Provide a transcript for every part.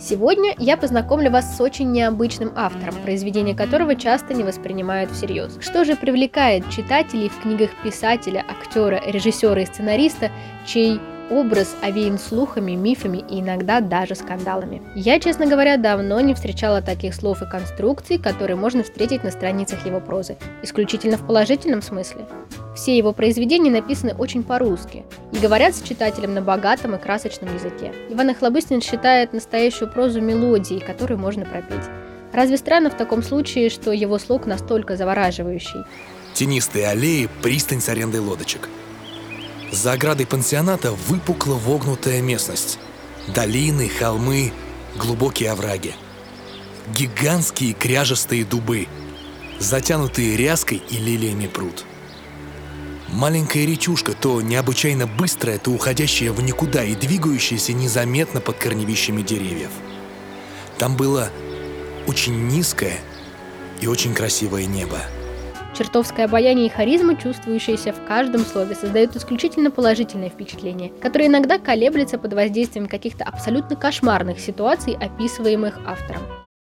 Сегодня я познакомлю вас с очень необычным автором, произведения которого часто не воспринимают всерьез. Что же привлекает читателей в книгах писателя, актера, режиссера и сценариста, чей образ овеян слухами, мифами и иногда даже скандалами? Я, честно говоря, давно не встречала таких слов и конструкций, которые можно встретить на страницах его прозы, исключительно в положительном смысле. Все его произведения написаны очень по-русски и говорят с читателем на богатом и красочном языке. Иван Охлобыстин считает настоящую прозу мелодией, которую можно пропеть. Разве странно в таком случае, что его слог настолько завораживающий? Тенистые аллеи, пристань с арендой лодочек. За оградой пансионата выпукла вогнутая местность. Долины, холмы, глубокие овраги. Гигантские кряжестые дубы, затянутые ряской и лилиями пруд. Маленькая речушка, то необычайно быстрая, то уходящая в никуда и двигающаяся незаметно под корневищами деревьев. Там было очень низкое и очень красивое небо. Чертовское обаяние и харизма, чувствующиеся в каждом слове, создают исключительно положительное впечатление, которое иногда колеблется под воздействием каких-то абсолютно кошмарных ситуаций, описываемых автором.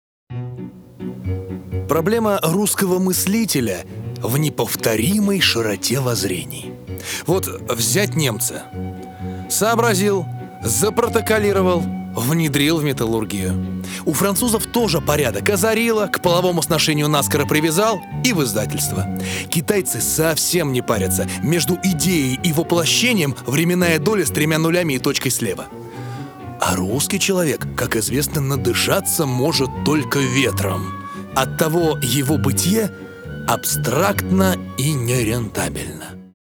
Проблема русского мыслителя в неповторимой широте воззрений. Вот взять немца. Сообразил, запротоколировал, внедрил в металлургию. У французов тоже порядок. Озарило, к половому сношению наскоро привязал и в издательство. Китайцы совсем не парятся. Между идеей и воплощением временная доля с 3 нулями и точкой слева. А русский человек, как известно, надышаться может только ветром. Оттого его бытие абстрактно и нерентабельно.